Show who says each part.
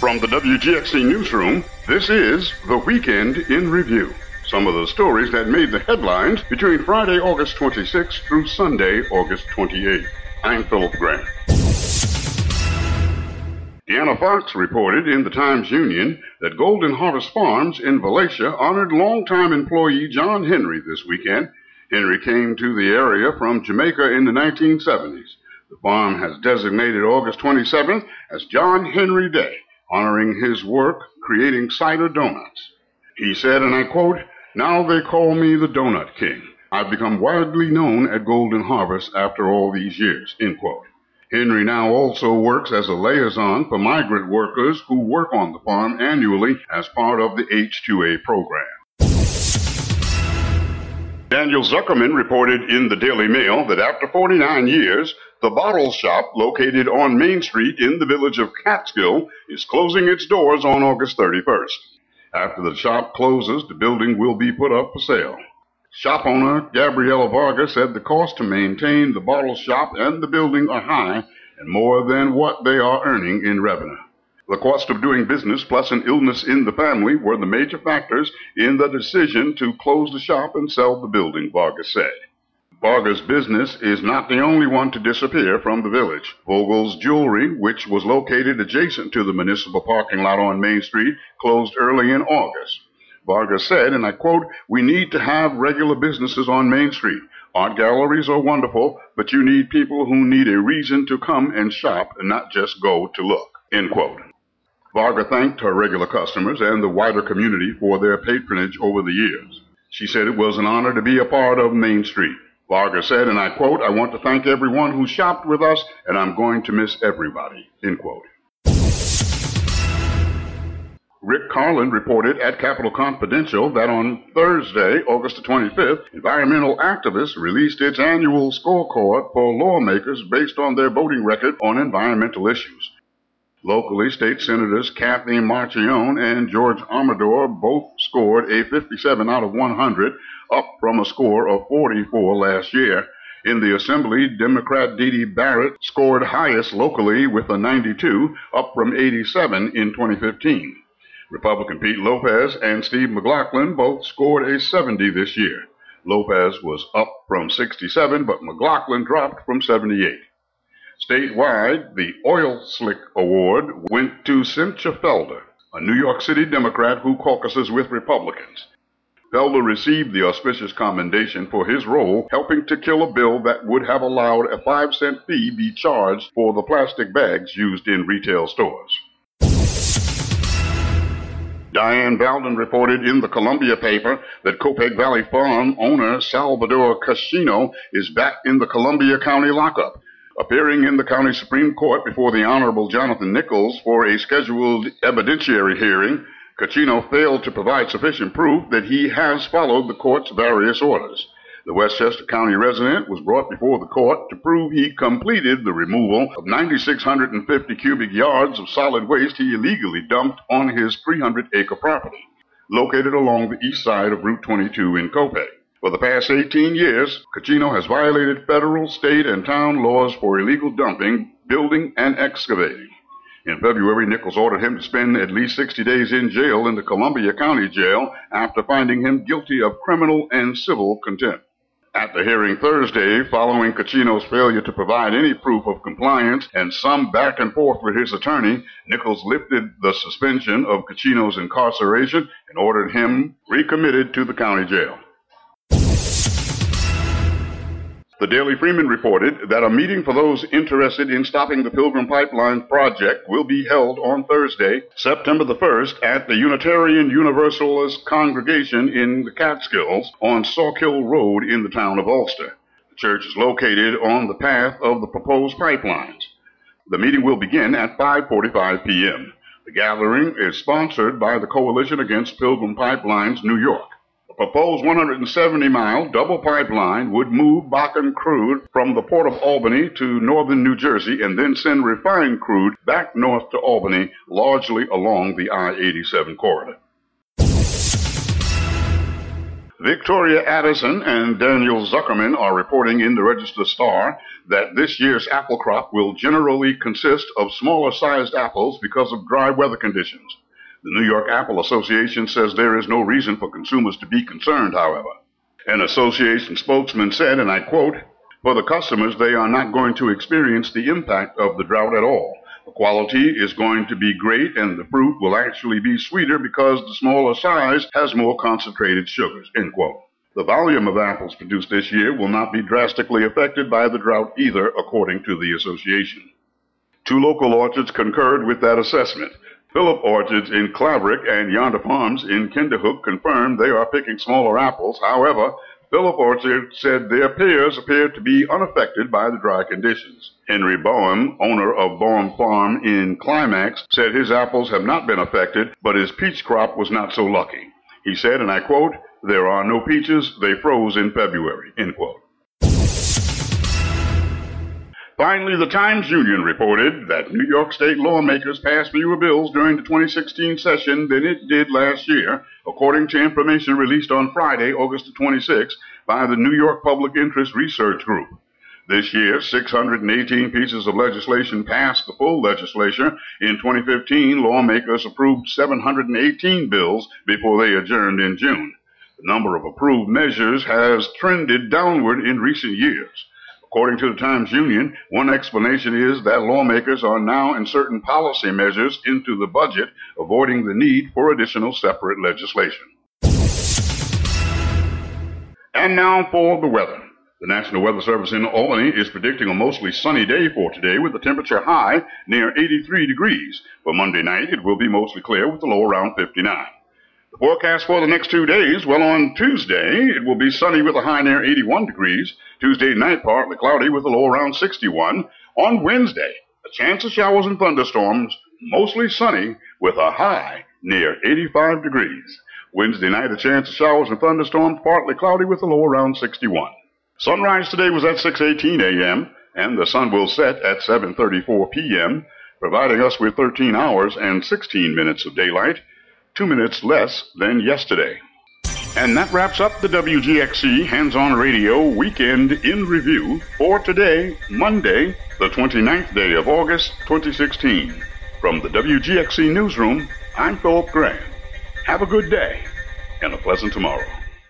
Speaker 1: From the WGXC Newsroom, this is The Weekend in Review. Some of the stories that made the headlines between Friday, August 26th through Sunday, August 28th. I'm Philip Grant. Deanna Fox reported in the Times-Union that Golden Harvest Farms in Valatia honored longtime employee John Henry this weekend. Henry came to the area from Jamaica in the 1970s. The farm has designated August 27th as John Henry Day, honoring his work creating cider donuts. He said, and I quote, "Now they call me the Donut King. I've become widely known at Golden Harvest after all these years," end quote. Henry now also works as a liaison for migrant workers who work on the farm annually as part of the H-2A program. Daniel Zuckerman reported in the Daily Mail that after 49 years, the Bottle Shop, located on Main Street in the village of Catskill, is closing its doors on August 31st. After the shop closes, the building will be put up for sale. Shop owner Gabriela Vargas said the cost to maintain the bottle shop and the building are high and more than what they are earning in revenue. The cost of doing business plus an illness in the family were the major factors in the decision to close the shop and sell the building, Vargas said. Vargas' business is not the only one to disappear from the village. Vogel's Jewelry, which was located adjacent to the municipal parking lot on Main Street, closed early in August. Vargas said, and I quote, "We need to have regular businesses on Main Street. Art galleries are wonderful, but you need people who need a reason to come and shop and not just go to look," end quote. Varga thanked her regular customers and the wider community for their patronage over the years. She said it was an honor to be a part of Main Street. Varga said, and I quote, "I want to thank everyone who shopped with us, and I'm going to miss everybody," end quote. Rick Carlin reported at Capitol Confidential that on Thursday, August 25th, environmental activists released its annual scorecard for lawmakers based on their voting record on environmental issues. Locally, State Senators Kathy Marchione and George Amador both scored a 57 out of 100, up from a score of 44 last year. In the Assembly, Democrat Dee Dee Barrett scored highest locally with a 92, up from 87 in 2015. Republican Pete Lopez and Steve McLaughlin both scored a 70 this year. Lopez was up from 67, but McLaughlin dropped from 78. Statewide, the Oil Slick Award went to Cynthia Felder, a New York City Democrat who caucuses with Republicans. Felder received the auspicious commendation for his role helping to kill a bill that would have allowed a 5-cent fee be charged for the plastic bags used in retail stores. Diane Valden reported in the Columbia paper that Copeg Valley Farm owner Salvador Casino is back in the Columbia County lockup. Appearing in the county Supreme Court before the Honorable Jonathan Nichols for a scheduled evidentiary hearing, Casino failed to provide sufficient proof that he has followed the court's various orders. The Westchester County resident was brought before the court to prove he completed the removal of 9,650 cubic yards of solid waste he illegally dumped on his 300-acre property, located along the east side of Route 22 in Copeg. For the past 18 years, Casino has violated federal, state, and town laws for illegal dumping, building, and excavating. In February, Nichols ordered him to spend at least 60 days in jail in the Columbia County Jail after finding him guilty of criminal and civil contempt. At the hearing Thursday, following Casino's failure to provide any proof of compliance and some back and forth with his attorney, Nichols lifted the suspension of Casino's incarceration and ordered him recommitted to the county jail. The Daily Freeman reported that a meeting for those interested in stopping the Pilgrim Pipeline project will be held on Thursday, September the 1st, at the Unitarian Universalist Congregation in the Catskills on Sawkill Road in the town of Ulster. The church is located on the path of the proposed pipelines. The meeting will begin at 5:45 p.m. The gathering is sponsored by the Coalition Against Pilgrim Pipelines, New York. The proposed 170-mile double pipeline would move Bakken crude from the port of Albany to northern New Jersey and then send refined crude back north to Albany, largely along the I-87 corridor. Victoria Addison and Daniel Zuckerman are reporting in the Register-Star that this year's apple crop will generally consist of smaller-sized apples because of dry weather conditions. The New York Apple Association says there is no reason for consumers to be concerned, however. An association spokesman said, and I quote, "For the customers, they are not going to experience the impact of the drought at all. The quality is going to be great, and the fruit will actually be sweeter because the smaller size has more concentrated sugars," end quote. The volume of apples produced this year will not be drastically affected by the drought either, according to the association. 2 local orchards concurred with that assessment. Phillip Orchards in Claverick and Yonder Farms in Kinderhook confirmed they are picking smaller apples. However, Phillip Orchard said their pears appear to be unaffected by the dry conditions. Henry Boehm, owner of Boehm Farm in Climax, said his apples have not been affected, but his peach crop was not so lucky. He said, and I quote, "There are no peaches, they froze in February," end quote. Finally, the Times-Union reported that New York State lawmakers passed fewer bills during the 2016 session than it did last year, according to information released on Friday, August 26, by the New York Public Interest Research Group. This year, 618 pieces of legislation passed the full legislature. In 2015, lawmakers approved 718 bills before they adjourned in June. The number of approved measures has trended downward in recent years. According to the Times-Union, one explanation is that lawmakers are now inserting policy measures into the budget, avoiding the need for additional separate legislation. And now for the weather. The National Weather Service in Albany is predicting a mostly sunny day for today with the temperature high near 83 degrees. For Monday night, it will be mostly clear with a low around 59. The forecast for the next 2 days, well, on Tuesday, it will be sunny with a high near 81 degrees. Tuesday night, partly cloudy with a low around 61. On Wednesday, a chance of showers and thunderstorms, mostly sunny with a high near 85 degrees. Wednesday night, a chance of showers and thunderstorms, partly cloudy with a low around 61. Sunrise today was at 6:18 a.m., and the sun will set at 7:34 p.m., providing us with 13 hours and 16 minutes of daylight, 2 minutes less than yesterday. And that wraps up the WGXC Hands-On Radio Weekend in Review for today, Monday, the 29th day of August, 2016. From the WGXC Newsroom, I'm Philip Graham. Have a good day and a pleasant tomorrow.